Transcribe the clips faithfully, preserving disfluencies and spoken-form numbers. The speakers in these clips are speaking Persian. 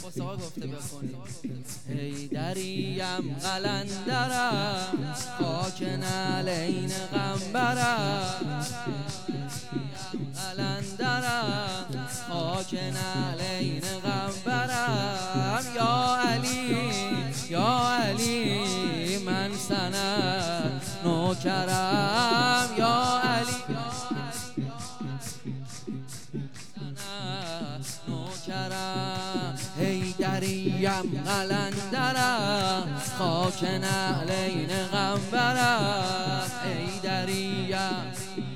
مسابقه گفته بخونی. ای دریم قلندرم خاک نعلین قنبرم، قلندرم خاک نعلین قنبرم. یا علی یا علی من سند نوکرم، یا علی نوکرم. ای دریم قلندرم خاک نعلین قنبرم، ای دریم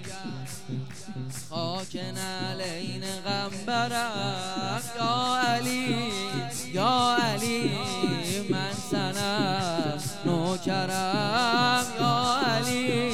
خاک نعلین قنبرم. یا علی یا علی من سند نوکرم، یا علی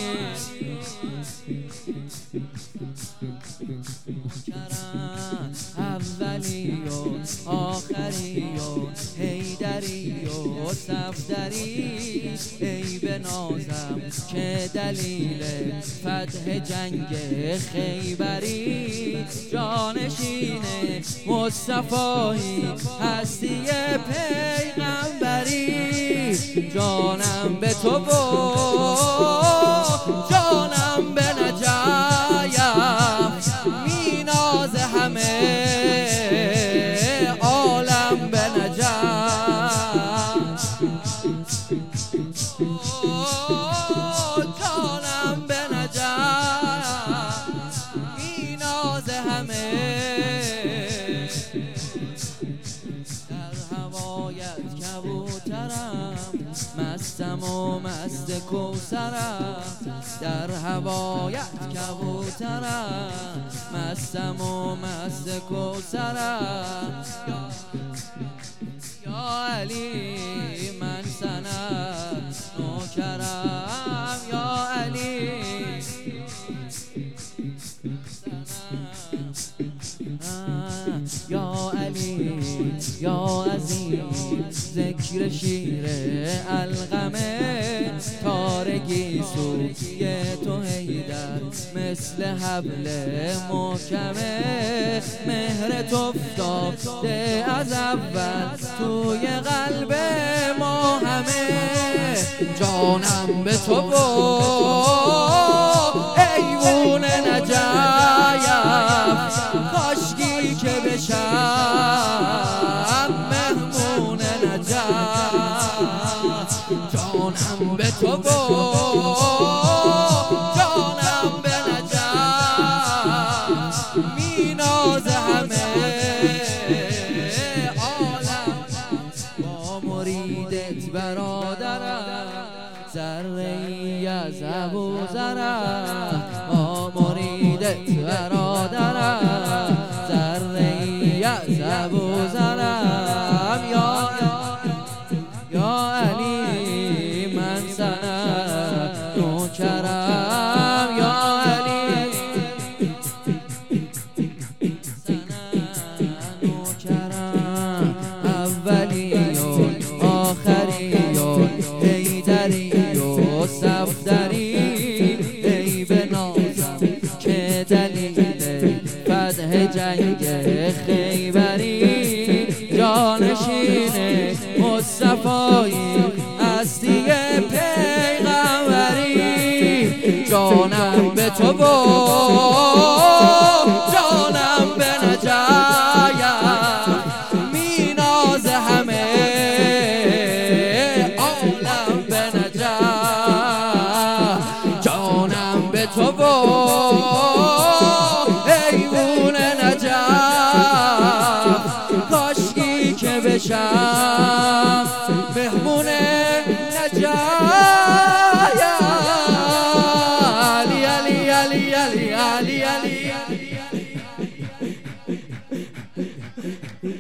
اولی و آخری و حیدری و صفدری. ای به نازم که دلیل فتح جنگ خیبری، جانشین مصطفی هستی پیغمبری. جانم به تو و جانم به نجایب، میناز همه عالم به نجایب. جانم به نجایب، میناز همه. در هوایت کبوترم مستم و مست کوثرم، در هوایت کبوترم مستم و مست کوثرم. یا علی من سند نوکرم، یا علی یا علی یا عزیز ذکر شیر القمه. تارگی سوی تو حیدر مثل حبل محکمه. مهرت افتاده از اول توی قلب ما همه. جانم به تو و ایوون نجایب، کاشکی که بشم مهمون نجایب. جانم به تو و جانم به نجایب، میناز همه عالم. با مریدت برادرم ذره‌ای از ابوذرم، با مریدت برادرم ذره‌ای از ابوذرم. یا یا علی من سند نوکرم، یا علی سند نوکرم. اولی و آخری و حیدری و صفدری. ای به نازم که دلیل فتح جنگ خیبری، جانشین مصطفی هستی پیغمبری. جانم به تو و جانم به نجایب، میناز همه عالم به نجایب. جانم به تو و ایوون نجایب، کاشکی که بشم مهمون